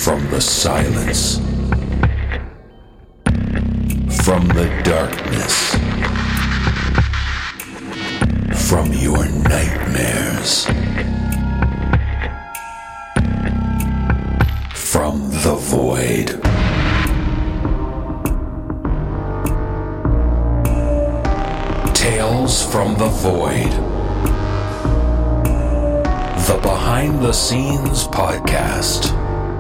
From the silence, from the darkness, from your nightmares, from the void. Tales from the Void. The Behind the Scenes Podcast.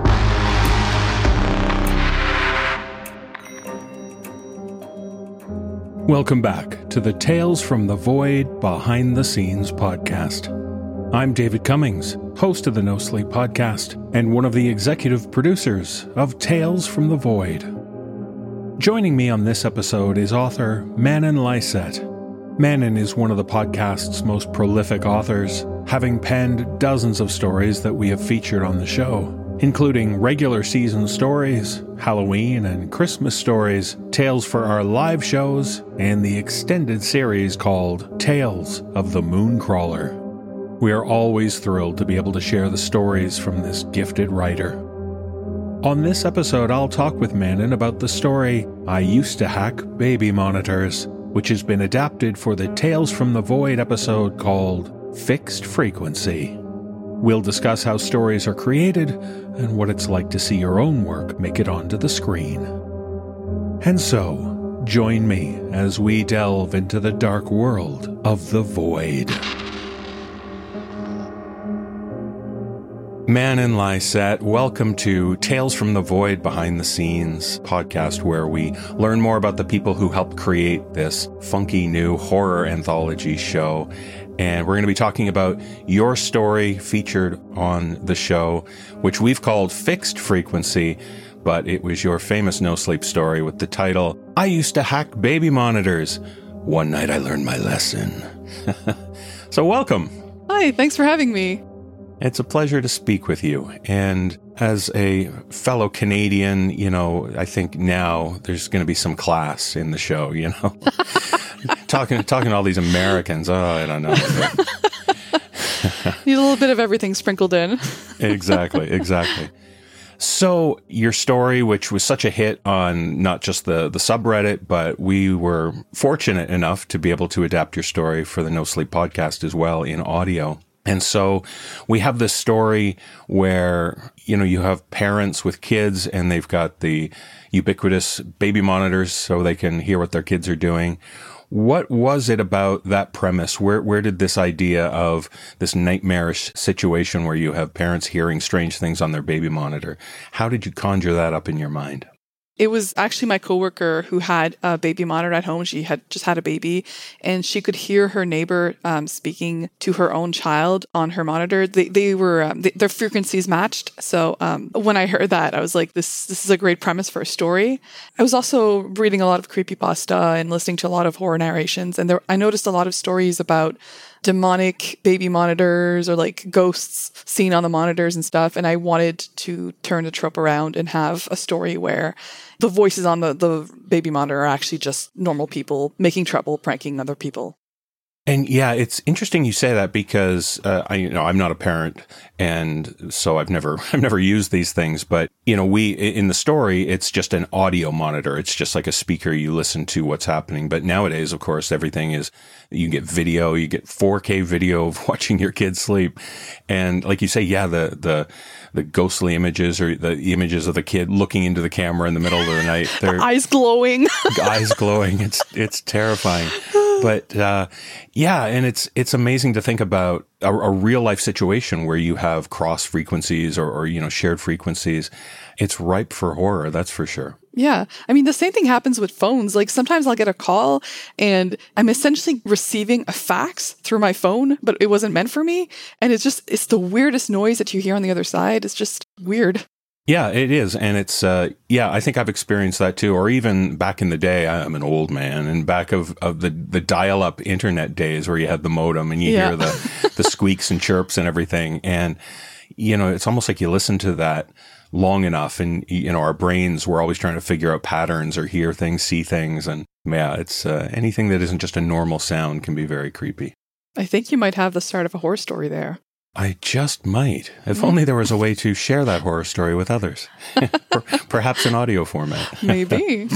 Welcome back to the Tales from the Void Behind the Scenes Podcast. I'm David Cummings, host of the No Sleep Podcast, and one of the executive producers of Tales from the Void. Joining me on this episode is author Manon Lycett. Manon is one of the podcast's most prolific authors, having penned dozens of stories that we have featured on the show, including regular season stories, Halloween and Christmas stories, tales for our live shows, and the extended series called Tales of the Mooncrawler. We are always thrilled to be able to share the stories from this gifted writer. On this episode, I'll talk with Manon about the story I Used to Hack Baby Monitors, which has been adapted for the Tales from the Void episode called Fixed Frequency. We'll discuss how stories are created and what it's like to see your own work make it onto the screen. And so, join me as we delve into the dark world of the Void. Manon Lycett, welcome to Tales from the Void Behind the Scenes podcast, where we learn more about the people who helped create this funky new horror anthology show. And we're going to be talking about your story featured on the show, which we've called Fixed Frequency, but it was your famous No Sleep story with the title, I Used to Hack Baby Monitors. One night I learned my lesson. So welcome. Hi, thanks for having me. It's a pleasure to speak with you. And as a fellow Canadian, I think now there's going to be some class in the show, talking to all these Americans. Oh, I don't know. Need a little bit of everything sprinkled in. Exactly. So your story, which was such a hit on not just the subreddit, but we were fortunate enough to be able to adapt your story for the No Sleep podcast as well in audio. And so we have this story where, you have parents with kids and they've got the ubiquitous baby monitors so they can hear what their kids are doing. What was it about that premise? Where did this idea of this nightmarish situation where you have parents hearing strange things on their baby monitor, how did you conjure that up in your mind? It was actually my coworker who had a baby monitor at home. She had just had a baby, and she could hear her neighbor speaking to her own child on her monitor. Their frequencies matched. So when I heard that, I was like, this is a great premise for a story. I was also reading a lot of creepypasta and listening to a lot of horror narrations, and I noticed a lot of stories about demonic baby monitors or like ghosts seen on the monitors and stuff. And I wanted to turn the trope around and have a story where the voices on the baby monitor are actually just normal people making trouble, pranking other people. And yeah, it's interesting you say that because I'm not a parent, and so I've never used these things. But we in the story, it's just an audio monitor. It's just like a speaker. You listen to what's happening. But nowadays, of course, everything is you get video, you get 4K video of watching your kids sleep, and like you say, yeah, the ghostly images or the images of the kid looking into the camera in the middle of the night, their eyes glowing, It's terrifying. But and it's amazing to think about a real life situation where you have cross frequencies or shared frequencies. It's ripe for horror, that's for sure. Yeah. I mean, the same thing happens with phones. Like sometimes I'll get a call and I'm essentially receiving a fax through my phone, but it wasn't meant for me. And it's the weirdest noise that you hear on the other side. It's just weird. Yeah, it is. And it's, I think I've experienced that too. Or even back in the day, I'm an old man, and back of the dial-up internet days where you had the modem and you hear the squeaks and chirps and everything. And, it's almost like you listen to that long enough and, our brains, we're always trying to figure out patterns or hear things, see things. And yeah, it's anything that isn't just a normal sound can be very creepy. I think you might have the start of a horror story there. I just might. If only there was a way to share that horror story with others. Perhaps in audio format. Maybe.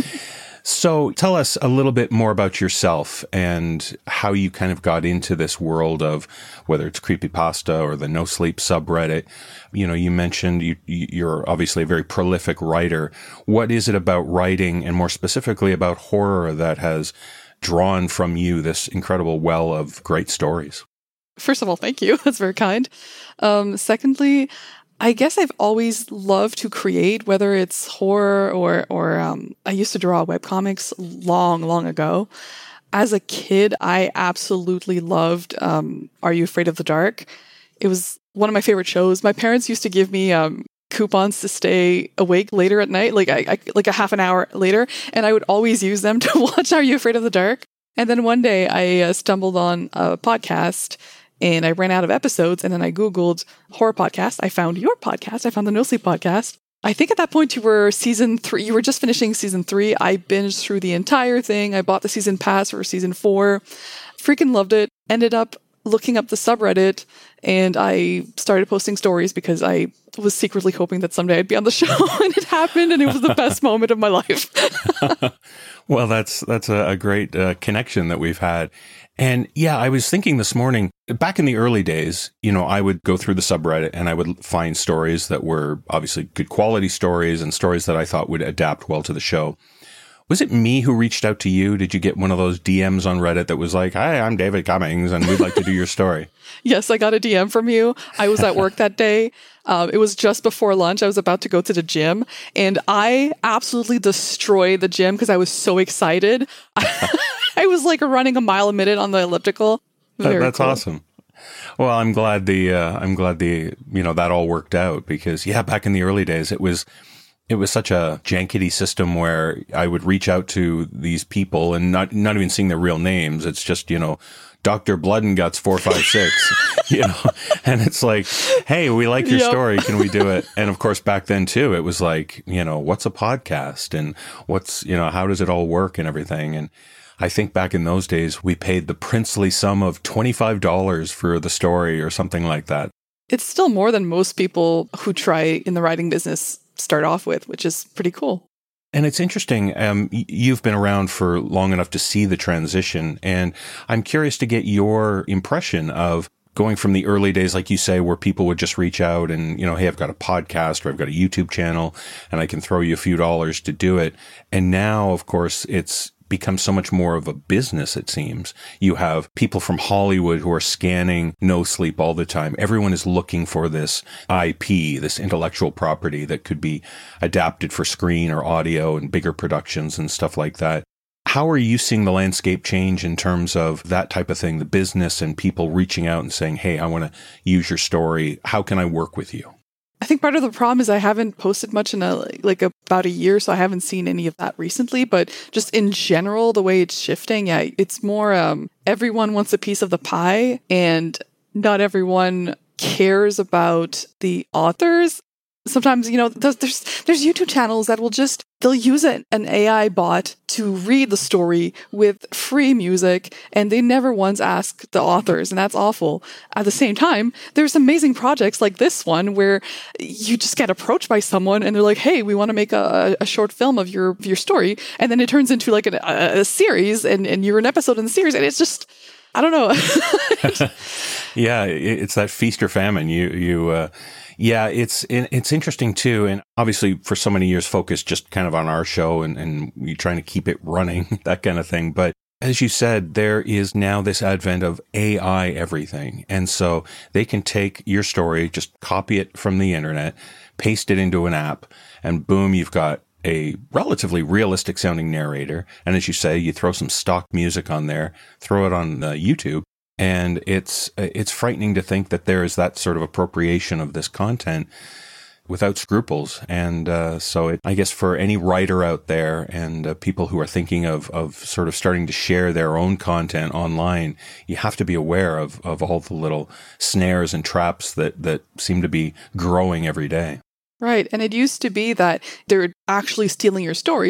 So tell us a little bit more about yourself and how you kind of got into this world of whether it's creepypasta or the No Sleep subreddit. You know, you mentioned you're obviously a very prolific writer. What is it about writing, and more specifically about horror, that has drawn from you this incredible well of great stories? First of all, thank you. That's very kind. Secondly, I guess I've always loved to create, whether it's horror or I used to draw webcomics long ago. As a kid, I absolutely loved Are You Afraid of the Dark? It was one of my favorite shows. My parents used to give me coupons to stay awake later at night, like a half an hour later, and I would always use them to watch Are You Afraid of the Dark? And then one day I stumbled on a podcast, and I ran out of episodes, and then I Googled horror podcast. I found your podcast. I found the No Sleep podcast. I think at that point you were season 3. You were just finishing season 3. I binged through the entire thing. I bought the season pass for season 4. Freaking loved it. Ended up looking up the subreddit, and I started posting stories because I was secretly hoping that someday I'd be on the show, and it happened, and it was the best moment of my life. Well, that's a great connection that we've had. And yeah, I was thinking this morning, back in the early days, you know, I would go through the subreddit and I would find stories that were obviously good quality stories and stories that I thought would adapt well to the show. Was it me who reached out to you? Did you get one of those DMs on Reddit that was like, "Hi, I'm David Cummings and we'd like to do your story"? Yes, I got a DM from you. I was at work that day. It was just before lunch. I was about to go to the gym, and I absolutely destroyed the gym because I was so excited. I was like running a mile a minute on the elliptical. That's cool. Awesome. Well, I'm glad that all worked out, because yeah, back in the early days, it was such a jankety system where I would reach out to these people and not even seeing their real names. It's just, you know, Dr. Blood and Guts 456, you know, and it's like, hey, we like your story. Can we do it? And of course, back then too, it was like, you know, what's a podcast and how does it all work and everything? And I think back in those days, we paid the princely sum of $25 for the story or something like that. It's still more than most people who try in the writing business start off with, which is pretty cool. And it's interesting. You've been around for long enough to see the transition. And I'm curious to get your impression of going from the early days, like you say, where people would just reach out and, you know, hey, I've got a podcast or I've got a YouTube channel and I can throw you a few dollars to do it. And now, of course, it's become so much more of a business, it seems. You have people from Hollywood who are scanning No Sleep all the time. Everyone is looking for this IP, this intellectual property that could be adapted for screen or audio and bigger productions and stuff like that. How are you seeing the landscape change in terms of that type of thing, the business and people reaching out and saying, hey, I want to use your story. How can I work with you? I think part of the problem is I haven't posted much in about a year, so I haven't seen any of that recently. But just in general, the way it's shifting, yeah, it's more everyone wants a piece of the pie, and not everyone cares about the authors. Sometimes, you know, there's YouTube channels that they'll use an AI bot to read the story with free music, and they never once ask the authors, and that's awful. At the same time, there's amazing projects like this one where you just get approached by someone and they're like, hey, we want to make a short film of your story, and then it turns into like a series, and you're an episode in the series, and it's just, I don't know. Yeah, it's that feast or famine. Yeah, it's interesting too. And obviously for so many years focused just kind of on our show and we trying to keep it running, that kind of thing. But as you said, there is now this advent of AI everything. And so they can take your story, just copy it from the internet, paste it into an app, and boom, you've got a relatively realistic sounding narrator. And as you say, you throw some stock music on there, throw it on YouTube. And it's frightening to think that there is that sort of appropriation of this content without scruples. And I guess for any writer out there and people who are thinking of sort of starting to share their own content online, you have to be aware of all the little snares and traps that seem to be growing every day. Right. And it used to be that they're actually stealing your stories.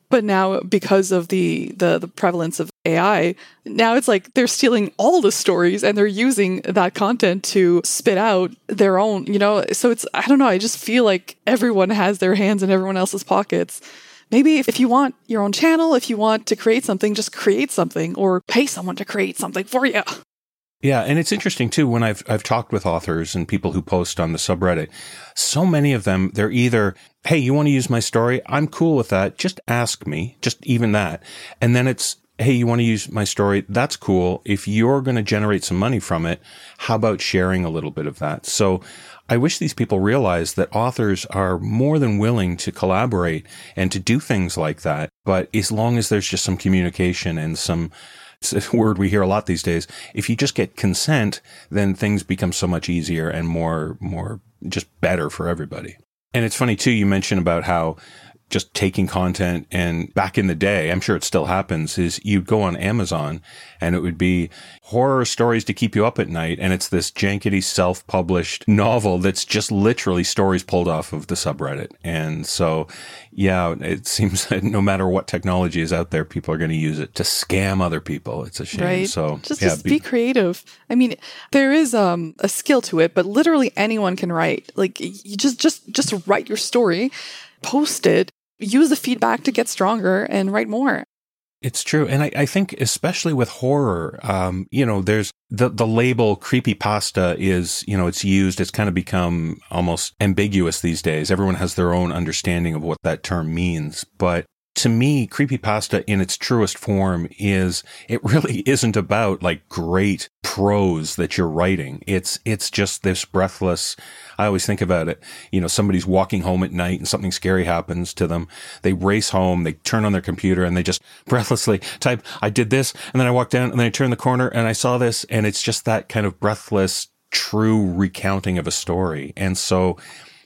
But now, because of the prevalence of AI, now it's like they're stealing all the stories and they're using that content to spit out their own, So it's, I don't know, I just feel like everyone has their hands in everyone else's pockets. Maybe if you want your own channel, if you want to create something, just create something or pay someone to create something for you. Yeah, and it's interesting too, when I've talked with authors and people who post on the subreddit, so many of them, they're either, hey, you want to use my story? I'm cool with that. Just ask me, just even that. And then it's, hey, you want to use my story? That's cool. If you're going to generate some money from it, how about sharing a little bit of that? So I wish these people realize that authors are more than willing to collaborate and to do things like that. But as long as there's just some communication and some, it's a word we hear a lot these days. If you just get consent, then things become so much easier and more just better for everybody. And it's funny too, you mentioned about how just taking content, and back in the day, I'm sure it still happens, is you'd go on Amazon and it would be horror stories to keep you up at night. And it's this jankety self-published novel that's just literally stories pulled off of the subreddit. And so, yeah, it seems that no matter what technology is out there, people are going to use it to scam other people. It's a shame. Right. So just be creative. I mean, there is a skill to it, but literally anyone can write. Like, you just write your story, post it, use the feedback to get stronger and write more. It's true. And I think especially with horror, there's the label creepypasta is, it's used, it's kind of become almost ambiguous these days. Everyone has their own understanding of what that term means. But to me, creepypasta in its truest form it really isn't about like great prose that you're writing. It's just this breathless, I always think about it, somebody's walking home at night and something scary happens to them. They race home, they turn on their computer and they just breathlessly type, I did this, and then I walked down and then I turned the corner and I saw this, and it's just that kind of breathless, true recounting of a story. And so,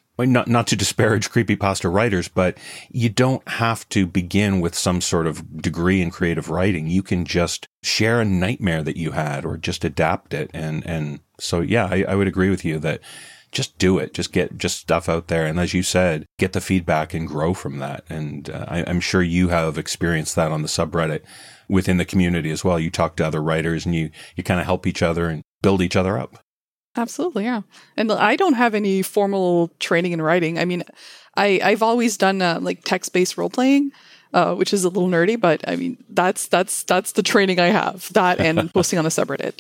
not to disparage creepypasta writers, but you don't have to begin with some sort of degree in creative writing. You can just share a nightmare that you had or just adapt it. And so, yeah, I would agree with you that just do it. Just get stuff out there. And as you said, get the feedback and grow from that. And I'm sure you have experienced that on the subreddit within the community as well. You talk to other writers and you kind of help each other and build each other up. Absolutely, yeah. And I don't have any formal training in writing. I mean, I've always done like text-based role-playing, which is a little nerdy, but I mean, that's the training I have. That and posting on the subreddit,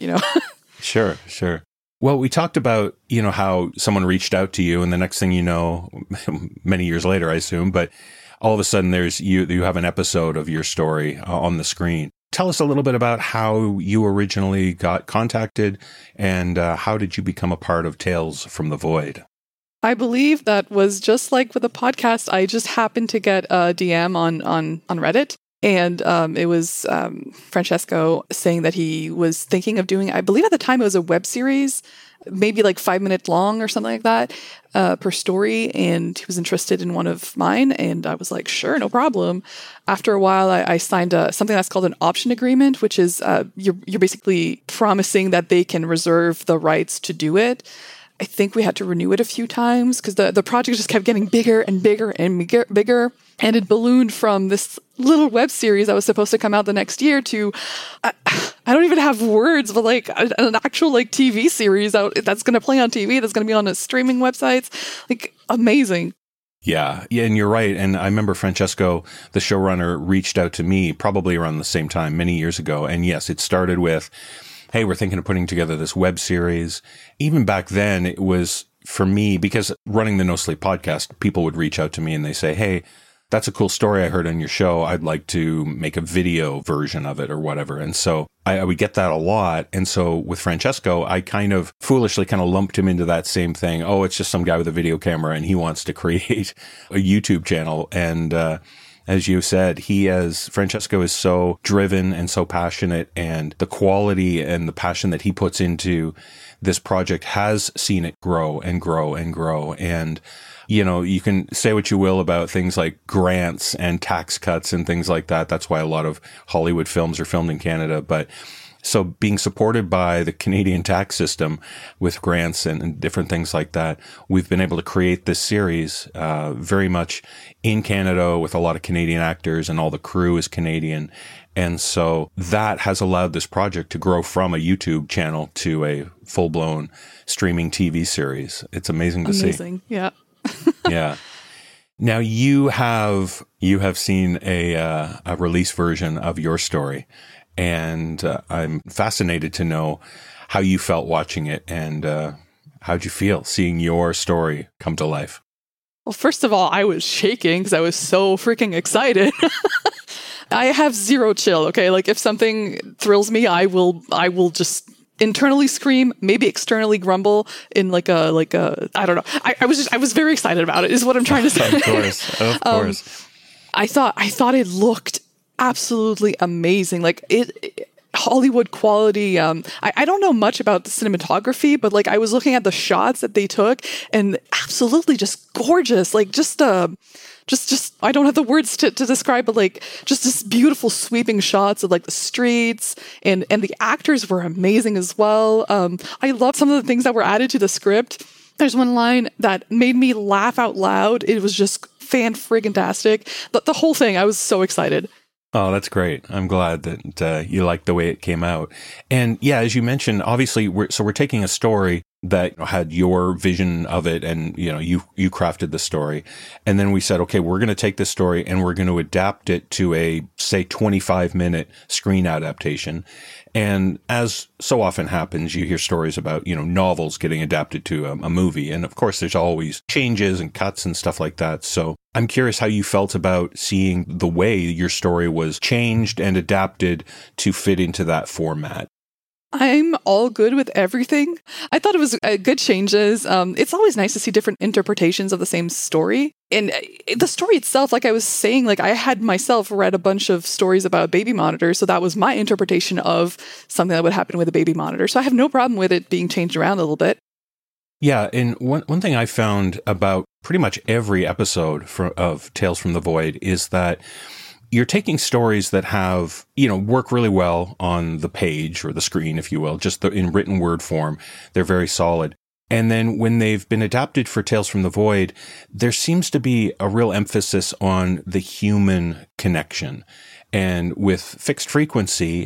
Sure. Well, we talked about, how someone reached out to you and the next thing you know, many years later, I assume, but all of a sudden you have an episode of your story on the screen. Tell us a little bit about how you originally got contacted and how did you become a part of Tales from the Void? I believe that was just like with the podcast. I just happened to get a DM on Reddit. And it was Francesco saying that he was thinking of doing, I believe at the time it was a web series, maybe like 5 minutes long or something like that per story. And he was interested in one of mine. And I was like, sure, no problem. After a while, I signed something that's called an option agreement, which is you're basically promising that they can reserve the rights to do it. I think we had to renew it a few times because the project just kept getting bigger and bigger and bigger. And it ballooned from this little web series that was supposed to come out the next year to, I don't even have words, but like an actual like TV series out that's going to play on TV, that's going to be on the streaming websites. Like, amazing. Yeah, and you're right. And I remember Francesco, the showrunner, reached out to me probably around the same time, many years ago. And yes, it started with, hey, we're thinking of putting together this web series. Even back then, it was for me, because running the No Sleep podcast, people would reach out to me and they say, hey, that's a cool story I heard on your show. I'd like to make a video version of it or whatever. And so I would get that a lot. And so with Francesco, I kind of foolishly kind of lumped him into that same thing. Oh, it's just some guy with a video camera and he wants to create a YouTube channel. And, as you said, Francesco is so driven and so passionate, and the quality and the passion that he puts into this project has seen it grow and grow and grow. And, you can say what you will about things like grants and tax cuts and things like that. That's why a lot of Hollywood films are filmed in Canada. But So being supported by the Canadian tax system with grants and different things like that, we've been able to create this series very much in Canada with a lot of Canadian actors, and all the crew is Canadian. And so that has allowed this project to grow from a YouTube channel to a full-blown streaming TV series. It's amazing to see. Amazing, yeah. Yeah. Now you have seen a release version of your story, and I'm fascinated to know how you felt watching it, and how'd you feel seeing your story come to life? Well, first of all, I was shaking because I was so freaking excited. I have zero chill, okay? Like if something thrills me, I will just internally scream, maybe externally grumble in like a I don't know. I was very excited about it is what I'm trying to say. Of course. I thought it looked absolutely amazing. Like it Hollywood quality. I don't know much about the cinematography, but like I was looking at the shots that they took and absolutely just gorgeous. Like just I don't have the words to describe, but like just this beautiful sweeping shots of like the streets, and the actors were amazing as well. I love some of the things that were added to the script. There's one line that made me laugh out loud. It was just fan-friggin-tastic. The whole thing, I was so excited. Oh, that's great. I'm glad that you liked the way it came out. And yeah, as you mentioned, obviously we're taking a story that had your vision of it, and you crafted the story. And then we said, okay, we're going to take this story and we're going to adapt it to a, say, 25-minute screen adaptation. And as so often happens, you hear stories about, novels getting adapted to a movie. And of course, there's always changes and cuts and stuff like that. So I'm curious how you felt about seeing the way your story was changed and adapted to fit into that format. I'm all good with everything. I thought it was good changes. It's always nice to see different interpretations of the same story. And the story itself, like I was saying, like I had myself read a bunch of stories about baby monitors. So that was my interpretation of something that would happen with a baby monitor. So I have no problem with it being changed around a little bit. Yeah. And one thing I found about pretty much every episode of Tales from the Void is that you're taking stories that have, work really well on the page or the screen, if you will, just in written word form. They're very solid. And then when they've been adapted for Tales from the Void, there seems to be a real emphasis on the human connection. And with Fixed Frequency,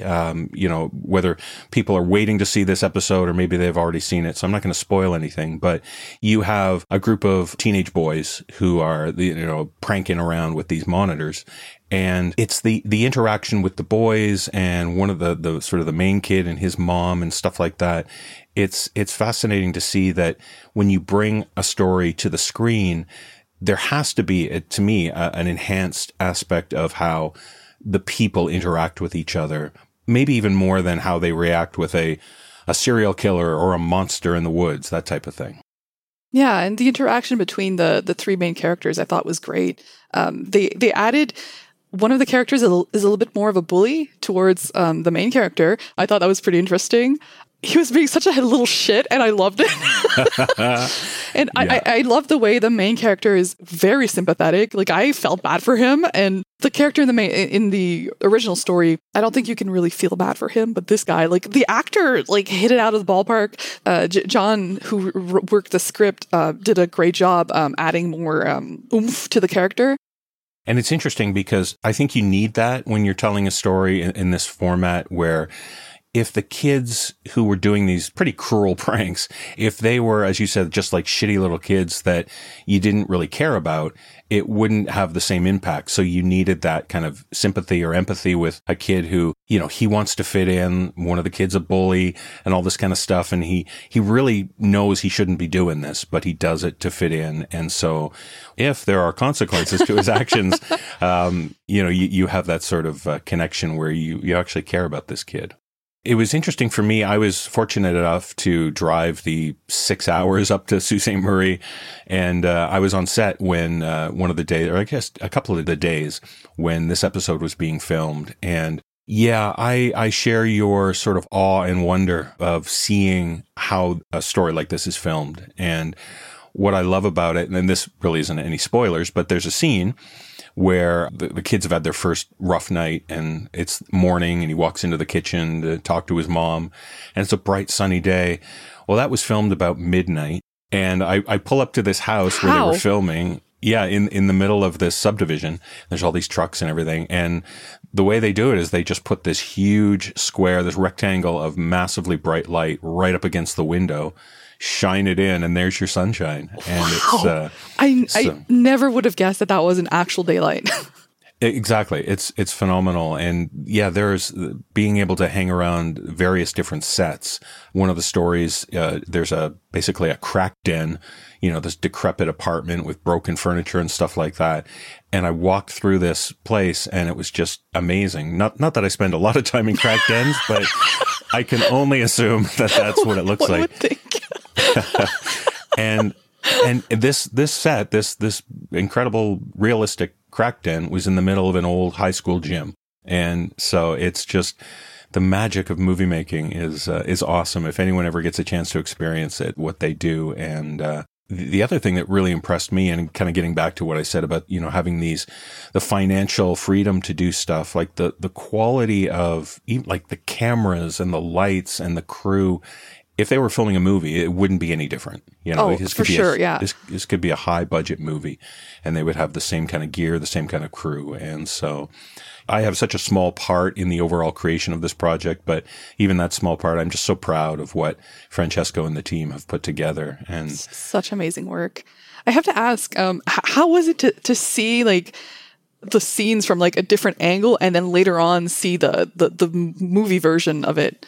whether people are waiting to see this episode or maybe they've already seen it, so I'm not going to spoil anything, but you have a group of teenage boys who are, pranking around with these monitors. And it's the interaction with the boys and one of the sort of the main kid and his mom and stuff like that. It's fascinating to see that when you bring a story to the screen, there has to be, to me, an enhanced aspect of how the people interact with each other, maybe even more than how they react with a serial killer or a monster in the woods, that type of thing. Yeah, and the interaction between the three main characters I thought was great. They added one of the characters is a little bit more of a bully towards the main character. I thought that was pretty interesting. He was being such a little shit, and I loved it. And yeah. I love the way the main character is very sympathetic. Like I felt bad for him, and the character in the original story, I don't think you can really feel bad for him. But this guy, like the actor, like hit it out of the ballpark. John, who worked the script, did a great job adding more oomph to the character. And it's interesting because I think you need that when you're telling a story in this format where if the kids who were doing these pretty cruel pranks, if they were, as you said, just like shitty little kids that you didn't really care about, it wouldn't have the same impact. So you needed that kind of sympathy or empathy with a kid who, he wants to fit in, one of the kids a bully and all this kind of stuff. And he really knows he shouldn't be doing this, but he does it to fit in. And so if there are consequences to his actions, you have that sort of connection where you actually care about this kid. It was interesting for me. I was fortunate enough to drive the 6 hours up to Sault Ste. Marie, and I was on set when one of the days, or I guess a couple of the days when this episode was being filmed. And yeah, I share your sort of awe and wonder of seeing how a story like this is filmed. And what I love about it, and then this really isn't any spoilers, but there's a scene where the kids have had their first rough night and it's morning and he walks into the kitchen to talk to his mom and it's a bright sunny day. Well, that was filmed about midnight. And I pull up to this house where they were filming. Yeah, in the middle of this subdivision. There's all these trucks and everything. And the way they do it is they just put this huge square, this rectangle of massively bright light right up against the window, shine it in, and there's your sunshine. And I never would have guessed that was an actual daylight. Exactly. It's phenomenal. And yeah, there's being able to hang around various different sets. One of the stories, there's basically a crack den, this decrepit apartment with broken furniture and stuff like that. And I walked through this place and it was just amazing. Not that I spend a lot of time in crack dens, but I can only assume that that's what it looks like. Would think. And this set, this incredible realistic crack den was in the middle of an old high school gym. And so it's just the magic of movie making is awesome. If anyone ever gets a chance to experience it, what they do. And, the other thing that really impressed me, and kind of getting back to what I said about, having the financial freedom to do stuff, like the quality of even like the cameras and the lights and the crew. If they were filming a movie, it wouldn't be any different. For sure, yeah. This could be a high budget movie and they would have the same kind of gear, the same kind of crew. And so I have such a small part in the overall creation of this project, but even that small part, I'm just so proud of what Francesco and the team have put together. And such amazing work. I have to ask, how was it to see like the scenes from like a different angle and then later on see the movie version of it?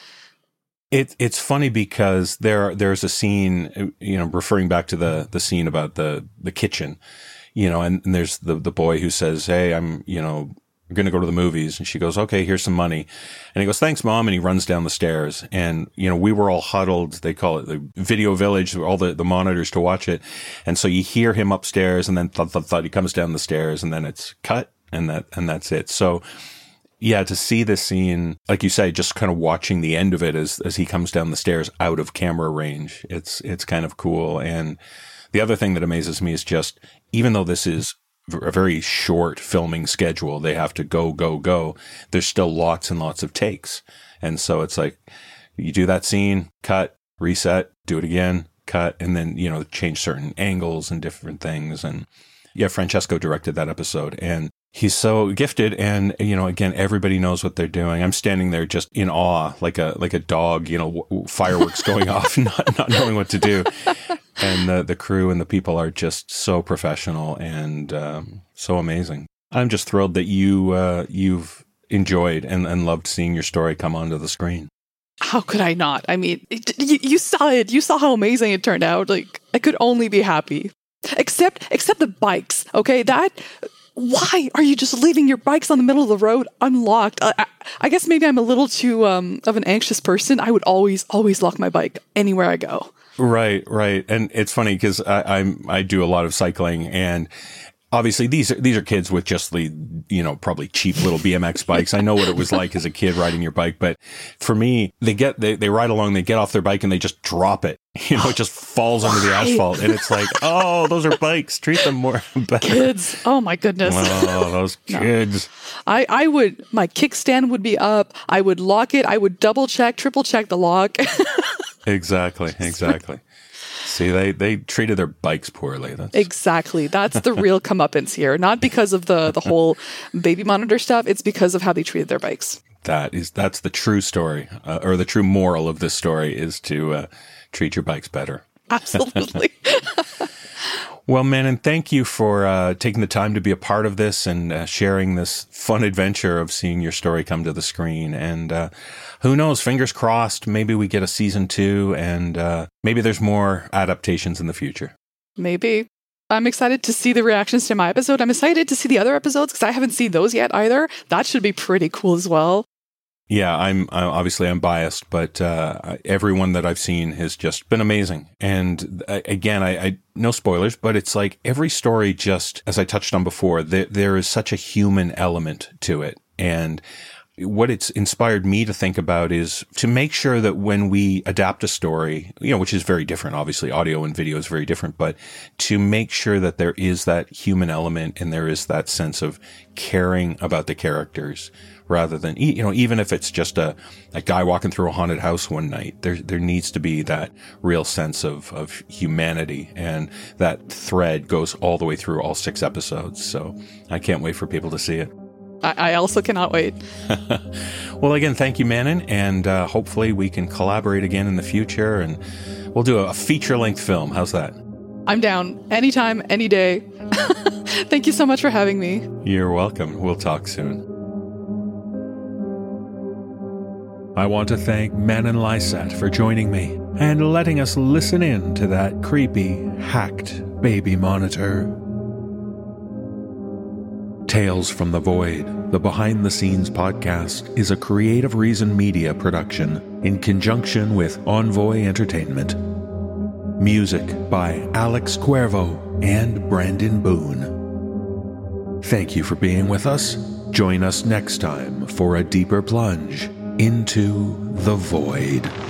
It's funny because there's a scene, referring back to the scene about the kitchen, and there's the boy who says, "Hey, I'm, going to go to the movies." And she goes, "Okay, here's some money." And he goes, "Thanks, Mom." And he runs down the stairs. And, we were all huddled. They call it the video village, all the monitors to watch it. And so you hear him upstairs and then thud, he comes down the stairs and then it's cut and that's it. So yeah, to see this scene, like you say, just kind of watching the end of it as he comes down the stairs out of camera range, it's kind of cool. And the other thing that amazes me is just, even though this is a very short filming schedule, they have to go, there's still lots and lots of takes. And so it's like, you do that scene, cut, reset, do it again, cut, and then, change certain angles and different things. And yeah, Francesco directed that episode and he's so gifted. And, again, everybody knows what they're doing. I'm standing there just in awe, like a dog, fireworks going off, not knowing what to do. And the crew and the people are just so professional and so amazing. I'm just thrilled that you've enjoyed and loved seeing your story come onto the screen. How could I not? I mean, you saw it. You saw how amazing it turned out. Like, I could only be happy. Except the bikes, okay? Why are you just leaving your bikes on the middle of the road unlocked? I guess maybe I'm a little too of an anxious person. I would always lock my bike anywhere I go. Right. And it's funny because I do a lot of cycling and obviously these are kids with just the, probably cheap little BMX bikes. I know what it was like as a kid riding your bike, but for me, they ride along, they get off their bike and they just drop it. It just falls onto the asphalt and it's like, oh, those are bikes. Treat them more better. Kids. Oh my goodness. Oh, those kids. No. My kickstand would be up. I would lock it. I would double check, triple check the lock. Exactly. See, they treated their bikes poorly. Exactly. That's the real comeuppance here. Not because of the whole baby monitor stuff. It's because of how they treated their bikes. That's the true story, or the true moral of this story is to treat your bikes better. Absolutely. Well, Manon, thank you for taking the time to be a part of this and sharing this fun adventure of seeing your story come to the screen. And who knows, fingers crossed, maybe we get a season 2 and maybe there's more adaptations in the future. Maybe. I'm excited to see the reactions to my episode. I'm excited to see the other episodes because I haven't seen those yet either. That should be pretty cool as well. Yeah, I'm biased, but everyone that I've seen has just been amazing. And again, I no spoilers, but it's like every story, just as I touched on before, there is such a human element to it. And what it's inspired me to think about is to make sure that when we adapt a story, which is very different, obviously audio and video is very different, but to make sure that there is that human element and there is that sense of caring about the characters rather than, even if it's just a guy walking through a haunted house one night, there needs to be that real sense of humanity, and that thread goes all the way through all 6 episodes. So I can't wait for people to see it. I also cannot wait. Well, again, thank you, Manon, and hopefully we can collaborate again in the future, and we'll do a feature-length film. How's that? I'm down. Anytime, any day. Thank you so much for having me. You're welcome. We'll talk soon. I want to thank Manon Lysaght for joining me and letting us listen in to that creepy, hacked baby monitor. Tales from the Void, the behind-the-scenes podcast, is a Creative Reason Media production in conjunction with Envoy Entertainment. Music by Alex Cuervo and Brandon Boone. Thank you for being with us. Join us next time for a deeper plunge into the void.